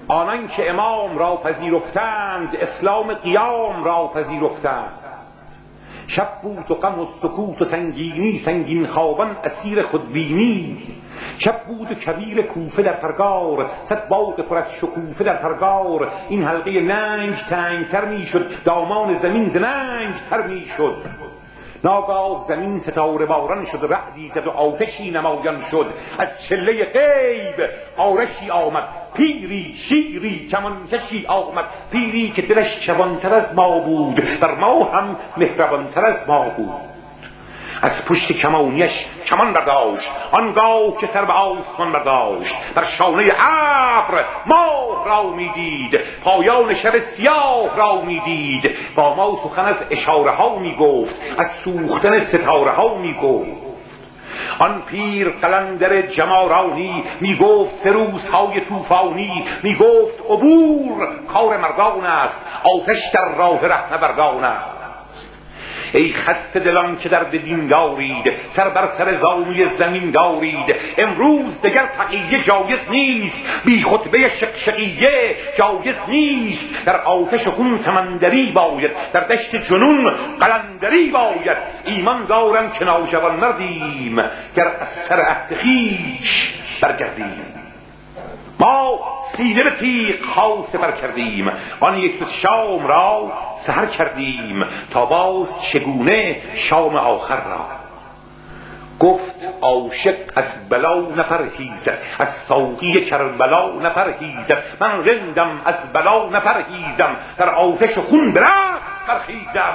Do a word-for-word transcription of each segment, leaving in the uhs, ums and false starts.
آنان که امام را پذیرفتند اسلام قیام را پذیرفتند. شب بود و غم و سکوت و سنگینی، سنگین خوابان اسیر خودبینی. شب بود و کبیر کوفه در پرگار، صد باغ پر از شکوفه در پرگار. این حلقه ننگ تنگتر می شد، دامان زمین ز ننگ تر می شد. ناگاه زمین ستاره باران شد، رعدی زد و آتشی نمایان شد. از چله غیب آرشی آمد، پیری شیری کمانکشی آمد. پیری که دلش شبانتر از ما بود، بر ما هم مهربانتر از ما بود. از پشت کمانیش کمان برداشت، آنگاه که سر به آسمان برداشت. بر شانه ابر ماه را میدید، پایان شب سیاه را میدید. با ما سخن از اشاره ها میگفت، از سوختن ستاره ها میگفت. آن پیر قلندر جمارانی میگفت سه روزهای طوفانی. میگفت عبور کار مردان است، آتش در راه رهنوردان است. ای خسته دلان که در دین دارید، سر بر سر زانوی زمین دارید. امروز دگر تقیه جایز نیست، بی خطبه شقشقیه جایز نیست. در آتش خون سمندری باید، در دشت جنون قلندری باید. ایمان دارم که ناجوان مردیم، گر از سر عهد خویش برگردیم. ما سینه به تیغ ها سپر کردیم، آن یک روز شام را سحر کردیم. تا باز چگونه شام آخر را. گفت عاشق از بلا نپرهیزد، از ساقی کربلا نپرهیزد. من رندم از بلا نپرهیزم، در آتش خون به رقص برخیزم.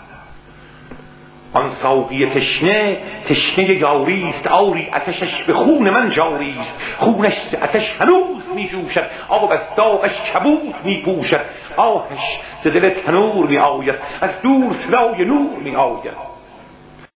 آن ساقی تشنه تشنه یاریست، آری آتشش به خون من جاریست. خونش ز آتش هنوز می جوشد، آب از داغش کبود می پوشد. آهش ز دل تنور می آید، از دور صدای نور می آید.